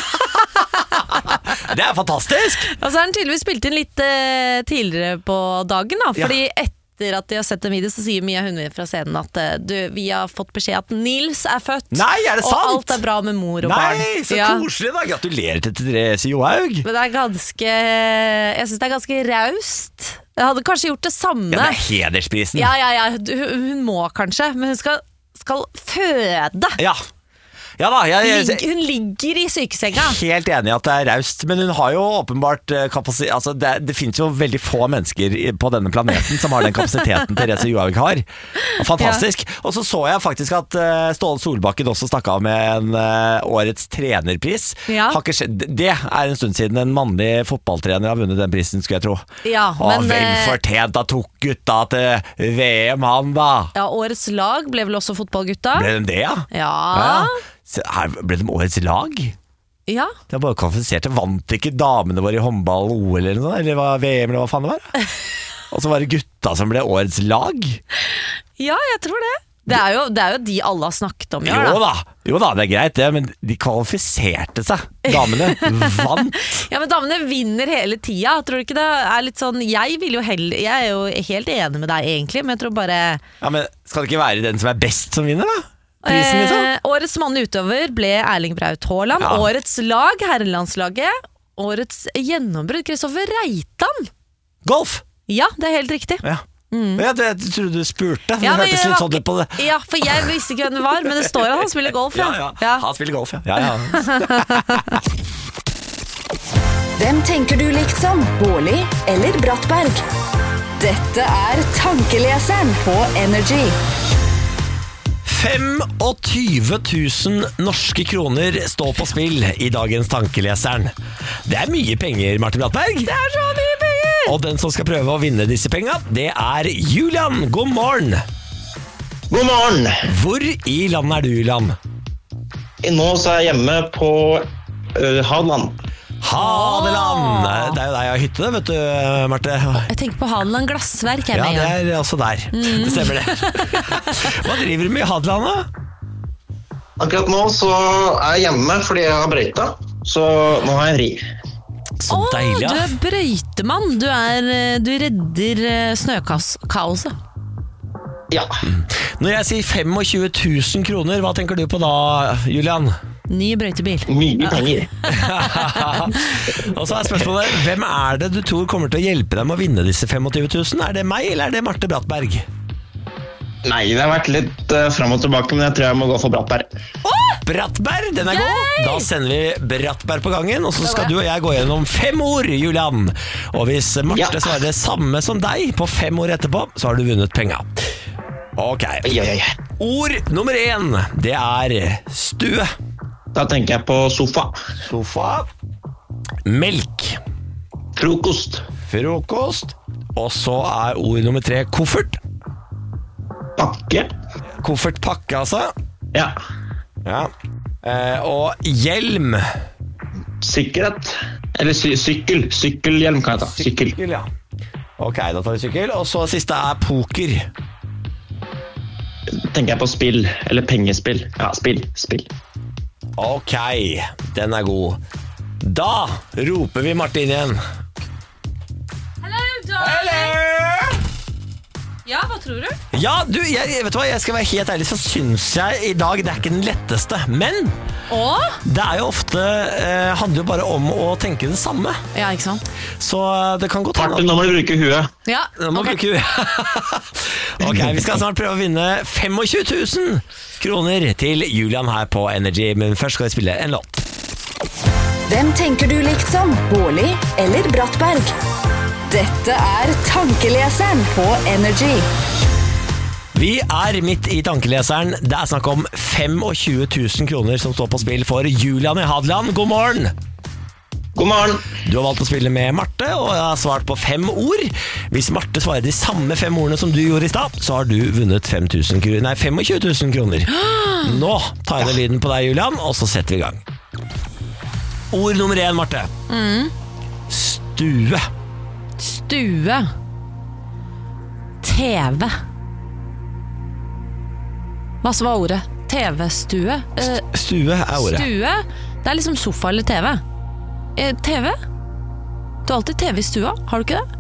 Det er fantastisk! Og så har han tydeligvis spilt inn litt uh, tidligere på dagen, da, fordi etter Etter at de har sett en video, så sier Mia Hundvin fra scenen at du, vi har fått beskjed at Nils er født. Nei, er det sant? Og alt er bra med mor og Nei, barn. Nei, så ja. koselig da. Gratulerer til Therese Johaug. Men det er ganske, jeg synes det er ganske raust. Jeg hadde kanskje gjort det samme. Ja, det er hedersprisen. Ja, ja, ja. Hun må kanskje, men hun skal, skal føde. Ja. Ja da, jeg, jeg, Lig, hun ligger i sykesenga. Helt enig i at det er raust, men hun har jo åpenbart kapasitet. Altså det, det finnes jo veldig få mennesker på denne planeten som har den kapasiteten Therese Johaug har. Fantastisk. Ja. Og så så jeg faktisk at Ståle Solbakken også snakket av med en uh, årets trenerpris. Ja. Har ikke skjedd. Det er en stund siden en mannlig fotballtrener har vunnet den prisen, skulle jeg tro. Ja, men, og vel fortjent, da tok gutta til V M han da. Ja, årets lag ble vel også fotballgutta. Ble den det, ja? Ja. Ja. Så her ble de årets lag? Ja. Det var bare kvalifisert. Vant ikke damene våre i håndball O L eller noe, eller var V M eller hva faen det var? Og så var det gutta som ble årets lag? Ja, jeg tror det. Det er jo, det er jo de alle har snakket om. Jo da. jo da, det er greit det, men de kvalifiserte seg. Damene vant. Ja, men damene vinner hele tida. Tror du ikke det er litt sånn, jeg vil jo heller, jeg er jo helt enig med deg egentlig, men jeg tror bare... Ja, men skal det ikke være den som er best som vinner da? Prisen, liksom? Eh, årets mann utøver ble Erling Braut Haaland. Ja. Årets lag, herrelandslaget. Årets gjennombrudd, Kristoffer Reitan. Golf? Ja, det er helt riktig. Ja. Mm. Ja, det, jeg tror du spurte. Ja, det hørtes litt sånn ut på det. Ja, for jeg visste ikke hvem det var, men det står at han spiller golf. Ja, ja, ja. Han spiller golf, ja. ja, ja. Hvem tenker du likt som? Bårli eller Brattberg? Dette er Tankeleseren på Energy. tjuefem tusen norske kroner står på spill i dagens Tankeleseren. Det er mye penger, Martin Brattberg. Det er så mye penger! Og den som skal prøve å vinne disse pengene, det er Julian. God morgen. God morgen. Hvor i landet er du, Julian? Nå så er jeg hjemme på uh, Hadeland. Hadeland! Det er jo der jeg har hytte, vet du, Marte. Jeg tenker på Hadeland glassverk. Ja, det er også der. Mm. Det stemmer det. Hva driver du med i Hadeland da? Akkurat nå så er jeg hjemme fordi jeg har brøyta. Så nå har jeg fri. Så Åh, deilig, ja. Du er brøytemann. Du, er, du redder snøkaoset. Ja. Når jeg sier tjuefem tusen kroner, hva tenker du på da, Julian? Ny brøytebil. Mye penger. Og så er spørsmålet, hvem er det du tror kommer til å hjelpe deg med å vinne disse tjuefem tusen? Er det meg, eller er det Marte Brattberg? Nei, det har vært litt uh, frem og tilbake, men jeg tror jeg må gå for Brattberg. Åh! Brattberg, den er god. Da sender vi Brattberg på gangen, og så skal du og jeg gå gjennom fem ord, Julian. Og hvis Marte ja. svarer det samme som deg på fem ord etterpå, så har du vunnet penga. Ok. Ja, ja, ja. Ord nummer én, det er stue. Da tenker jeg på sofa. Sofa. Melk. Frokost. Frokost. Og så er ord nummer tre koffert. Pakke. Koffertpakke, altså. Ja. Ja. Eh, og hjelm. Sikkerhet. Eller sy sykkel. Sykkelhjelm kan jeg ta. Sykkel. Sykkel, ja. Ok, da tar vi sykkel. Og så siste er poker. Tenker jeg på spill. Eller pengespill. Ja, spill. Spill. Ok, den er god. Da roper vi Marte inn igjen. Hello! Ja, hva tror du? Ja, du, jeg, vet du hva, jeg skal være helt ærlig, så synes jeg i dag det er ikke den letteste. Men Åh? det er jo ofte, eh, handler jo bare om å tenke det samme. Ja, ikke sant? Så det kan godt hende. Nå må du bruke huet. Ja, Nå må okay. du bruke huet. Ok, vi skal snart prøve å vinne tjuefem tusen kroner til Julian her på Energy, men først skal vi spille en låt. Hvem tenker du likt som? Bårli eller Brattberg? Dette er Tankeleseren på Energy. Vi er midt i Tankeleseren. Det er snakk om tjuefem tusen kroner som står på spill for Julian i Hadeland. God morgen! God morgen! Du har valgt å spille med Marte, og jeg har svart på fem ord. Hvis Marte svarer de samme fem ordene som du gjorde i stad, så har du vunnet fem tusen kroner. Nei, tjuefem tusen kroner. Nå tar jeg ned lyden på deg, Julian, og så setter vi i gang. Ord nummer én, Marte. Mm. Stue. Stue. T V. Hva så var ordet? T V-stue? Uh, stue er ordet. Stue? Det er liksom sofa eller T V. Eh, T V? Du har alltid T V i stua, har du ikke det?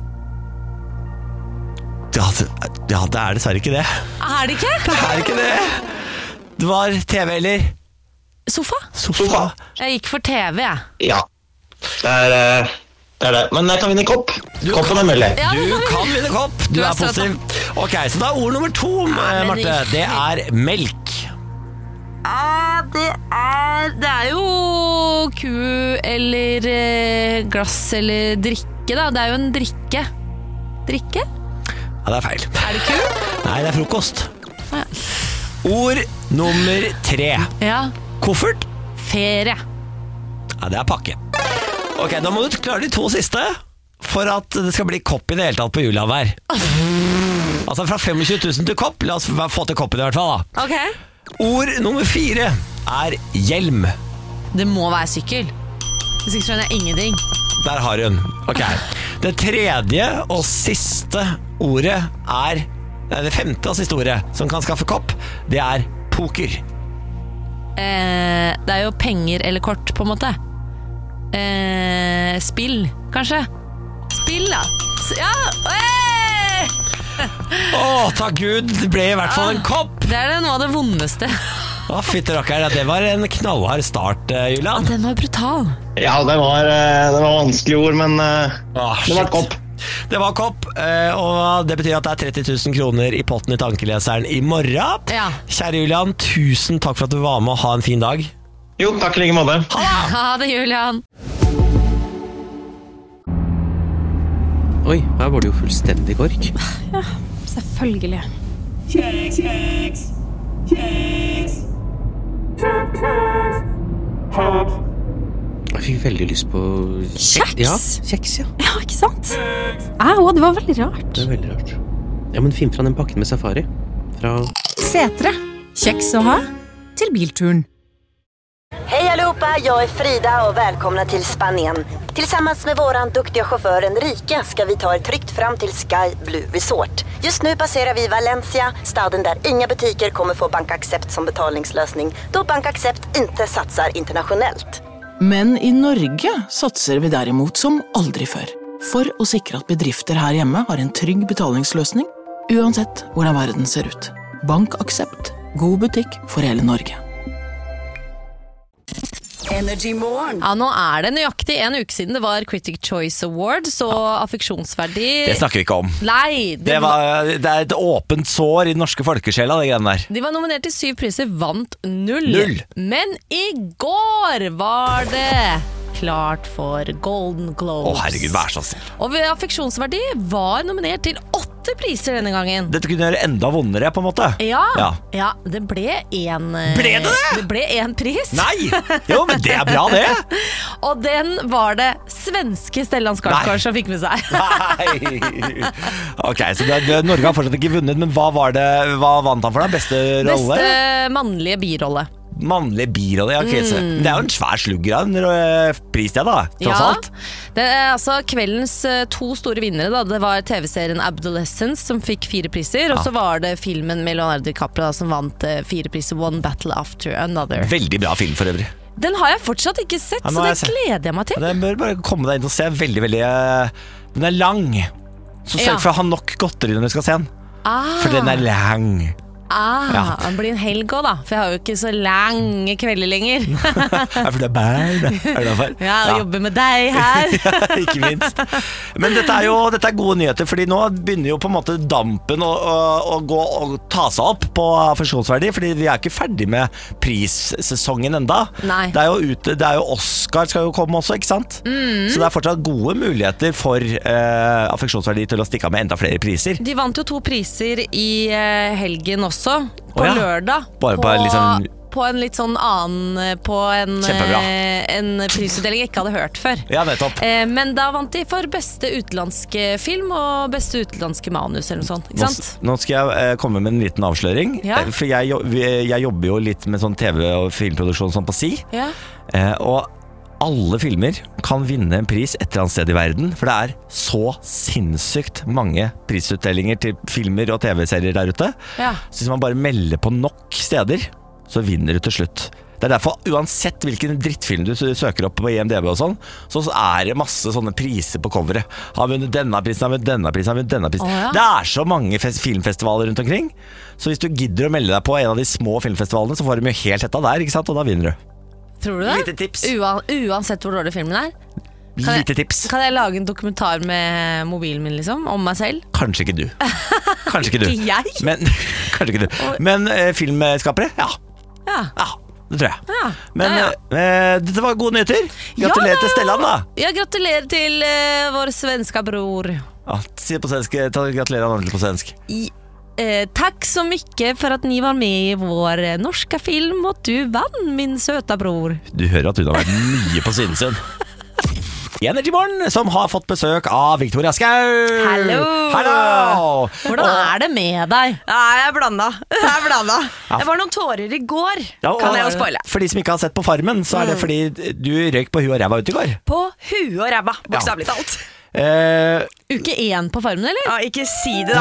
Ja, det, ja, det er dessverre ikke det. Er det ikke? Det er ikke det. Det var T V eller? Sofa? Sofa. Jeg gikk for T V, jeg. Ja, det er, det er det. Men jeg kan vinne kopp. Du Koppen kan, er mulig. Ja, du kan vinne kopp. Du, du er, er positiv. Ok, så da er ord nummer to, ja, Marte. Det er melk. Ja, det er Det er jo ku eller eh, glass eller drikke, da. Det er jo en drikke. Drikke? Ja, det er feil. Er det ku? Nei, det er frokost. Ja. Ord nummer tre. Ja. Koffert. Ferie. Ja, det er pakke. Ok, da må du klare de to siste for at det skal bli kopp i det hele tatt på Julian hver. Altså fra tjuefem tusen til kopp. La oss få til koppen i hvert fall da. Okay. Ord nummer fire er hjelm. Det må være sykkel. Hvis ikke skjønner jeg ingenting. Der har hun. Ok. Det tredje og siste ordet er Nei, det femte og siste ordet som kan skaffe kopp. Det er poker. Eh, det er jo penger eller kort, på en måte. Eh, spill, kanskje. Spill, da. Ja, Åh, takk Gud, det ble i hvert fall en kopp. Det er noe av det vondeste. Å, fytte rakker, det var en knallhard start, Julian. Ja, den var brutal. Ja, det var, det var vanskelige ord, men Åh, det var kopp. Det var kopp, og det betyr at det er tretti tusen kroner i potten i Tankeleseren i morgen. Ja. Kjære Julian, tusen takk for at du var med og ha en fin dag. Jo, takk i like måte. Ha det, Julian. Oi, her var det jo fullstendig kork. Ja, selvfølgelig. Kjeks, kjeks, kjeks. Kjeks. Jeg fikk veldig lyst på kjeks. Ja, kjeks, ja. Ja, ikke sant? Au, det var veldig rart. Det er veldig rart. Ja, men finn fra den pakken med safari. Fra Sätra. Kjeks å ha till bilturen. Hej allihopa, jag är Frida och välkomna till Spanien. Tillsammans med våran duktiga chaufför Enrique ska vi ta er tryggt fram till Sky Blue Resort. Just nu passerar vi Valencia, staden där inga butiker kommer få BankAxept som betalningslösning, då BankAxept inte satsar internationellt. Men i Norge satser vi derimot som aldri før, for å sikre at bedrifter her hjemme har en trygg betalingsløsning, uansett hvordan verden ser ut. BankAxept. God butikk for hele Norge. Ja, nå er det nøyaktig nøyaktig en uke siden det var Critic Choice Award, så affeksjonsverdi... Det snakker vi ikke om. Nei! Det, det, var, det er et åpent sår i den norske folkesjela, det greiene der. De var nominert til syv priser, vant null. Null. Men i går var det klart for Golden Globes. Å herregud, vær så snill. Og ved affeksjonsverdi var nominert til åtte priser denne gangen. Dette kunne gjøre enda vondere på en måte. Ja, ja. ja det ble en... Ble det det? Det ble en pris. Nei! Jo, men det er bra det. Og den var det svenske Stellan Skarsgård som fikk med seg. Nei! Ok, så det, det, Norge har fortsatt ikke vunnet, men hva, var det, hva vant han for da? Beste rolle? Beste mannlige birolle. Mannlige birolle, ja, okay, mm. Det er jo en svær slugger av en pris det da, tross ja, alt. Det er altså kveldens to store vinnere da. Det var T V-serien Adolescence som fikk fire priser, ja. Og så var det filmen med Leonardo DiCaprio da, som vant fire priser, One Battle After Another. Veldig bra film for øvrig. Den har jeg fortsatt ikke sett, ja, så det jeg gleder jeg meg til. Den bør bare komme deg inn og se, veldig, veldig den er lang, så sørg ja. For å ha nok godteri når du skal se den, ah. For den er lang. Ah, ja. Det blir en helg også da, for jeg har jo ikke så lange kvelder lenger. Ja, for det er barn. Er det derfor? Ja, og ja. Jobber med deg her. Ja, ikke minst. Men dette er jo dette er gode nyheter, fordi nå begynner jo på en måte dampen å, å, å gå og ta seg opp på affeksjonsverdi, fordi vi er ikke ferdig med prissesongen enda. Nei. Det er jo ute, det er jo Oscar skal jo komme også, ikke sant? Mm. Så det er fortsatt gode muligheter for eh, affeksjonsverdi til å stikke av med enda flere priser. De vant jo to priser i eh, helgen også. Også, på oh, ja. Lørdag Bare på, på, liksom... på en litt sånn annen På en, en prisutdeling jeg ikke hadde hørt før. Ja, nettopp. eh, Men da vant de for beste utenlandske film og beste utenlandske manus eller noe sånt, ikke sant? Nå, nå skal jeg eh, komme med en liten avsløring, ja. For jeg, jeg jobber jo litt med sånn T V- og filmproduksjon sånn på si, ja. eh, Og alle filmer kan vinne en pris et eller annet sted i verden, for det er så sinnssykt mange prisutdelinger til filmer og T V-serier der ute. Ja. Så hvis man bare melder på nok steder, så vinner du til slutt. Det er derfor, uansett hvilken drittfilm du søker opp på I M D B og sånn, så er det masse sånne priser på coveret. Har vunnet denne prisen, har vunnet denne prisen, har vunnet denne prisen. Oh, ja. Det er så mange filmfestivaler rundt omkring, så hvis du gidder å melde deg på en av de små filmfestivalene, så får du mye helt etter der, ikke sant? Og da vinner du. Tror du det? Lite tips. Uan, uansett hvor dårlig filmen er. Kan Lite jeg, tips. Kan jeg lage en dokumentar med mobilen min liksom, om meg selv? Kanskje ikke du. Kanskje ikke du. Ikke jeg? Men, kanskje ikke du. Men eh, filmskapere, ja. Ja. Ja, det tror jeg. Ja. Men ja, ja. Eh, dette var gode nyheter. Gratulerer ja, til Stellan da. Ja, gratulerer til uh, vår svenska bror. Ja, si det på svensk. Gratulerer han ordentlig på svensk. I Eh, tack så mycket för att ni var med i vår eh, norska film och du vann, min söta bror. Du hører at hun har vært mye på siden sin. Energymorgen, som har fått besøk av Victoria Skau. Hallo. Hallo. Hvordan er det med deg? Ja, jeg er blanda. Jeg er blanda. Ja. Det var noen tårer i går, ja, og, kan jeg jo spoile. For de som ikke har sett på Farmen, så er det fordi du røyk på huet og ræva ut i går. På huet og ræva, bokstavelig talt. Uh, Uke én på Farmen, eller? Ja, ikke si det da,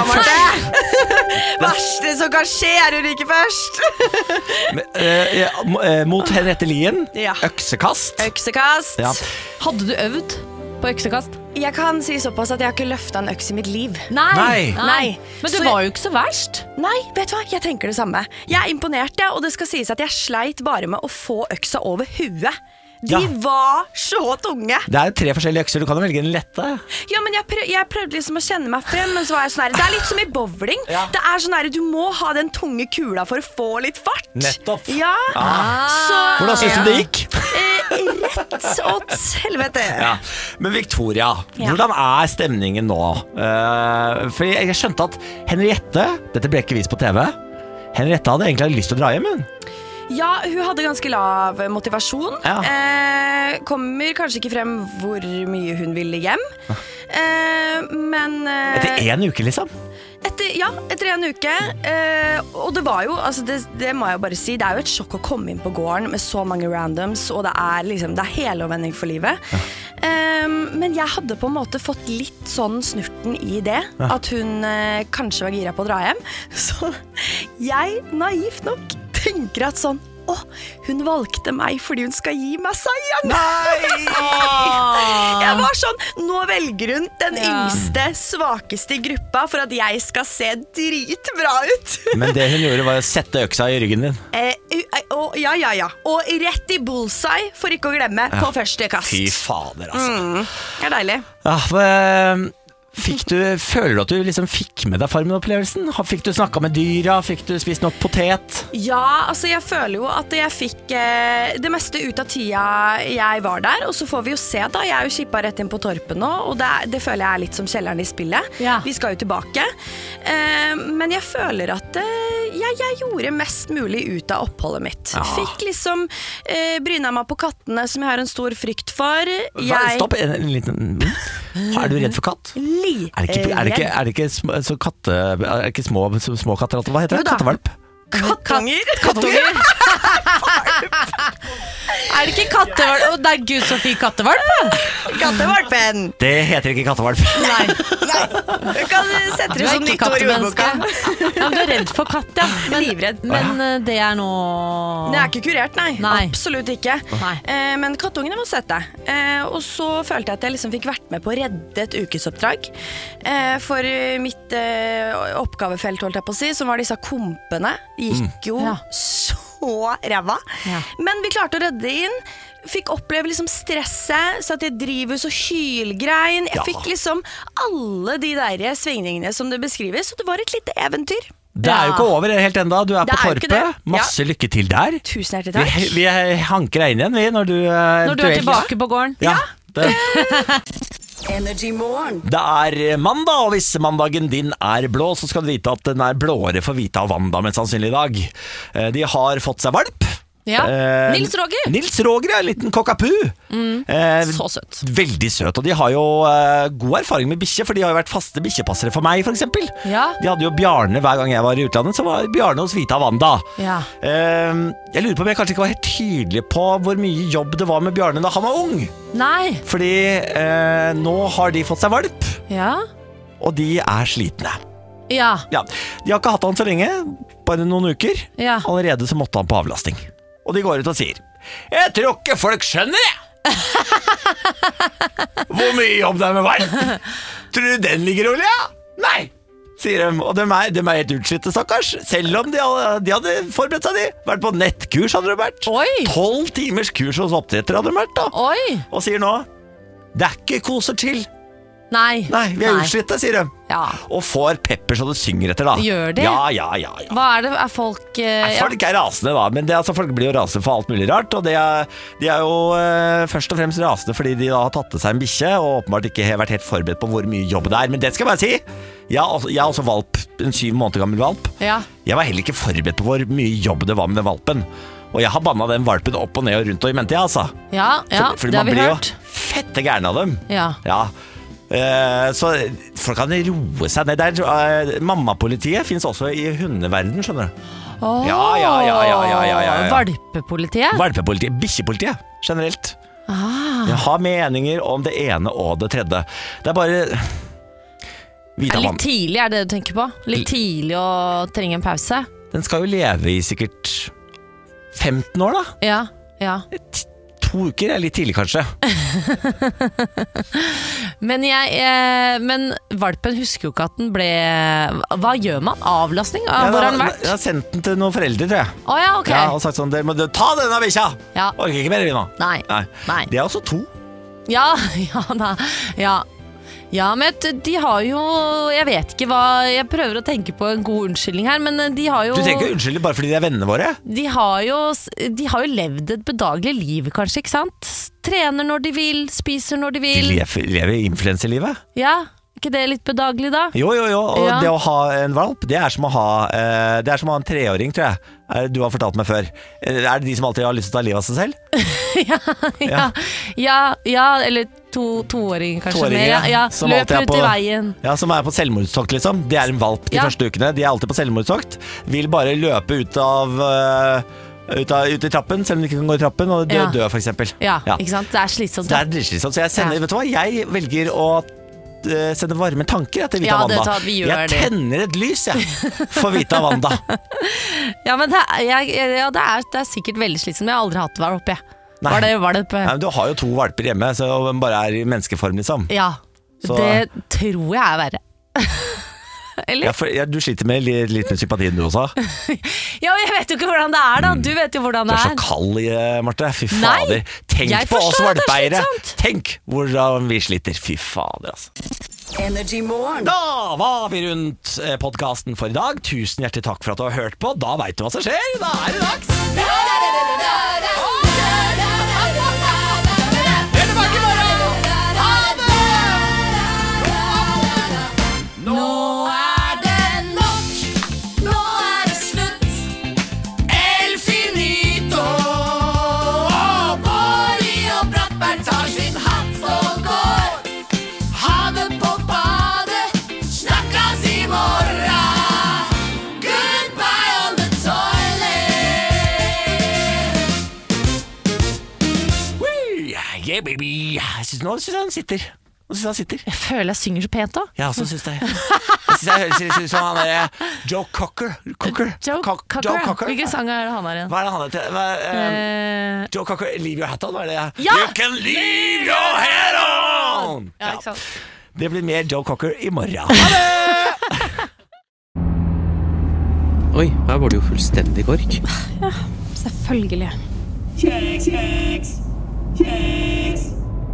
Marte. Verste som kan skje er å ryke først. Men, uh, ja, mot Henriette Lien, ja. Øksekast. Øksekast. Ja. Hadde du øvd på øksekast? Jeg kan si såpass at jeg har ikke løftet en øks i mitt liv. Nei, Nei. Nei. Men du så var jo ikke så verst. Nei, vet du hva, jeg tenker det samme. Jeg er imponert, ja, og det skal sies at jeg sleit bare med å få øksa over huet. De ja. var så tunge. Det er tre forskjellige økser, du kan jo velge en lette. Ja, men jeg, prøv, jeg prøvde liksom å kjenne meg frem, men så var jeg sånn her. Det er litt som i bowling. Ja. Det er sånn her, du må ha den tunge kula for å få litt fart. Nettopp. Ja. Ah. Så, Hvordan synes du det gikk? Eh, rett åt helvete. Ja. Men Victoria, ja. hvordan er stemningen nå? Uh, for jeg, jeg skjønte at Henriette, dette ble ikke vist på T V, Henriette hadde egentlig lyst til å dra hjem, hun. Ja, hun hadde ganske lav motivasjon. Ja. eh, Kommer kanskje ikke frem hvor mye hun ville hjem. eh, Men eh, Etter en uke liksom? Etter, ja, etter en uke. eh, Og det var jo, altså det, det må jeg bare si, det er jo et sjokk å komme inn på gården med så mange randoms, og det er liksom, det er helomvending for livet. ja. eh, Men jeg hadde på en måte fått litt sånn snurten i det, ja. at hun eh, kanskje var gira på å dra hjem. Så jeg, naivt nok, tenker at sånn, Åh, hun valgte meg fordi hun skal gi meg seieren. Nei! Jeg var sånn, nå velger hun den ja. yngste, svakeste i gruppa for at jeg skal se dritbra ut. Men det hun gjorde var å sette øksa i ryggen din. Eh, og, ja, ja, ja. Og rett i bullseye, for ikke å glemme, ja. på første kast. Fy fader, altså. Mm, det er deilig. Ja, for... Fikk du, føler du at du liksom fikk med deg Farmen-opplevelsen? Fikk du snakket med dyra? Fikk du spist nok potet? Ja, altså jeg føler jo at jeg fikk eh, det meste ut av tida jeg var der. Og så får vi jo se da, jeg er jo kippa rett inn på torpen nå. Og det, det føler jeg er litt som kjelleren i spillet. Ja. Vi skal jo tilbake. Eh, men jeg føler at eh, jeg, jeg gjorde mest mulig ut av oppholdet mitt. Ja. Fikk liksom eh, bryna meg på kattene som jeg har en stor frykt for. Jeg... Stopp, en, en liten... Er du redd for katt? Er det ikke, er det ikke, er det ikke, små, så katte, er det ikke små, små katter? Hva heter det? Kattevalp? Kattunger? Kattunger? Er det ikke kattevalp? Å, det er Gud så fin kattevalp. Kattevalpen. Det heter ikke kattevalp. Nei, nei. Du kan sette det som nytt ord i ordboka. Ja, du er redd for katt, ja. Men, Livredd. Men det er nå... Det er ikke kurert, nei. nei. Absolutt ikke. Nei. Eh, men kattungene må sette. Eh, og så følte jeg at jeg liksom fikk vært med på å redde et ukesoppdrag. Eh, for mitt eh, oppgavefelt, holdt jeg på å si, som var disse kompene, gikk jo mm. ja. så ræva. Ja. Men vi klarte å redde inn. Fikk oppleve liksom stresset, satt i et drivhus og hylgrein. Jeg ja. fikk liksom alle de der svingningene som det beskrives, så det var et lite eventyr. Det er jo ikke over helt enda. Du er, er på torpet. Masse ja. lykke til der. Tusen hjertelig takk. Vi, vi hanker deg inn igjen, vi, når du, når du er tilbake på gården. Ja, det. Energy Morgen. Det er mandag, og hvis mandagen din er blå, så skal du vite at den er blåere for Vita og Wanda mest sannsynlig i dag. De har fått seg valp. Ja. Eh, Nils Roger. Nils Roger, en liten kokkapu. Mm. Eh, så søt. Veldig søt, og de har jo eh, god erfaring med bikkje, for de har jo vært faste bikkjepassere for meg, for eksempel. Ja. De hadde jo Bjarne hver gang jeg var i utlandet, så var Bjarne hos Vita og Wanda. Ja. Eh, jeg lurer på om jeg kanskje ikke var helt tydelig på hvor mye jobb det var med Bjarne da han var ung. Nei. Fordi eh, nå har de fått seg valp, ja. og de er slitne. Ja. Ja. De har ikke hatt han så lenge, bare noen uker. Ja. Allerede så måtte han på avlasting. Og de går ut og sier: jeg tror ikke folk skjønner det. Hvor mye jobb det er med valp. Tror du den ligger rolig, ja? Nei, sier de. Og de er, de er helt utslitte, stakkars. Selv om de hadde, de hadde forberedt seg, de. Vært på nettkurs hadde de vært. Tolv timers kurs hos oppdretter hadde de vært da. Oi. Og sier nå: det er ikke koser til. Nei. Nei, vi er utslitte, sier de. Ja. Og får pepper så det synger etter da. Gjør det? Ja, ja, ja, ja. Hva er det? Er folk uh, er Folk er rasende da. Men det, altså, folk blir jo rasende for alt mulig rart. Og det er, de er jo uh, først og fremst rasende fordi de da har tatt til seg en bikkje og åpenbart ikke har vært helt forberedt på hvor mye jobb det er. Men det skal jeg bare si. Jeg har også, jeg har også valp, en syv måneder gammel valp. Ja. Jeg var heller ikke forberedt på hvor mye jobb det var med den valpen. Og jeg har bannet den valpen opp og ned og rundt og i mente, altså. Ja, ja, for, fordi det har vi hørt. Man blir jo fette gærne av dem. Ja. Ja. Uh, så folk kan roe seg ned der. uh, Mammapolitiet finnes også i hundeverden, skjønner du. Oh, ja, ja, ja, ja, ja, ja, ja. Valpepolitiet? Valpepolitiet, bikkjepolitiet, generelt. ah. Jeg har meninger om det ene og det tredje. Det er bare Vita Litt tidlig er det du tenker på? Litt tidlig å trenge en pause? Den skal jo leve i sikkert femten år da. Ja, ja. To uker er litt tidlig, kanskje. men jeg eh, Men valpen husker jo ikke at den ble. Hva gjør man? Avlastning? Ja, Hvor har den vært? Jeg har sendt den til noen foreldre, tror jeg. oh, ja, okay. Ja, og sagt sånn: dere må ta denne bikkja! Ja. Orker ikke mer vi nå. Nei. Nei. Nei. Det er også to. Ja, ja, da. Ja. Ja, men de har jo Jeg vet ikke hva Jeg prøver å tenke på en god unnskyldning her, men de har jo Du tenker unnskyldning bare fordi de er vennene våre? De har jo, de har jo levd et bedagelig liv, kanskje, ikke sant? Trener når de vil, spiser når de vil. De lever, lever influencerlivet? Ja, ikke det litt bedagelig da? Jo, jo, jo, og ja. Det å ha en valp, det er som å ha eh, Det er som å ha en treåring, tror jeg. Du har fortalt meg før. Er det de som alltid har lyst til å ta livet av seg selv? ja, ja, ja, ja, eller to, toåring kanskje toåring, mer. Ja, ja. Løper ut på, i veien. Ja, som er på selvmordstokt, liksom. Det er en valp de ja. første ukene. De er alltid på selvmordstokt. Vil bare løpe ut av uh, ut, av, ut i trappen, selv om de ikke kan gå i trappen, og dø, ja. dø for eksempel. Ja, ja, ikke sant? Det er slitsomt. Det er slitsomt, så jeg sender, ja. vet du hva, jeg velger å uh, sende varme tanker til Vita Ja, det Wanda. tar- vi gjør jeg det. tenner et lys, jeg, for Vita Wanda. Ja, men det er, jeg, ja, det, er, det er sikkert veldig slitsomt. Jeg har aldri hatt valp, jeg. Nei. Var det, var det på Nei, men du har jo to valper hjemme, så den bare er i menneskeform, liksom. Ja, Så- det tror jeg er verre. Eller? Ja, for, ja, du sliter med litt, litt med sympatien, du også. Ja, men jeg vet jo ikke hvordan det er, da. Du vet jo hvordan Du det er så er. kald i det, Marte. Fy Nei, fader. Tenk jeg på oss forstår at det er valpeiere. slitsomt. Tenk hvordan vi sliter. Fy fader, altså. Energy Morgen. Da var vi rundt podcasten for i dag. Tusen hjertelig takk for at du har hørt på. Da vet du hva som skjer. Da er det dags. Nå er det nok, nå er det slutt. El finito. Bårli og Brattberg tar sin hatt og går. Ha det på badet, snakkes i morgen. Goodbye on the toilet. Wee, yeah, baby. Jeg synes, nå synes jeg han sitter. Nå synes jeg han sitter. Jeg føler jeg synger så pent da. Jeg også synes det. Jeg synes jeg høres ut som han der Joe Cocker. Cocker. Joe Cock- Cocker. Joe Cocker. Hvilken sang er det han har igjen? Hva er det han heter? Hva, eh, Eh, Joe Cocker, Leave Your Hat On, hva er det? Ja! You can leave your hat on! Ja, ikke sant? Det blir mer Joe Cocker i morgen. Ha det! Oi, her var det jo fullstendig kork. Ja, selvfølgelig. Kjeks, kjeks, kjeks.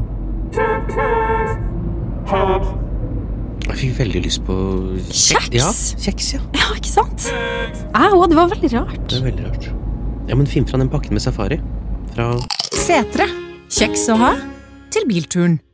Jeg fikk veldig lyst på Kjeks? Ja, kjeks, ja. Ja, ikke sant? Au, det var veldig rart. Det er veldig rart. Ja, men finn fra den pakken med safari. Fra Setre. Kjeks å ha til bilturen.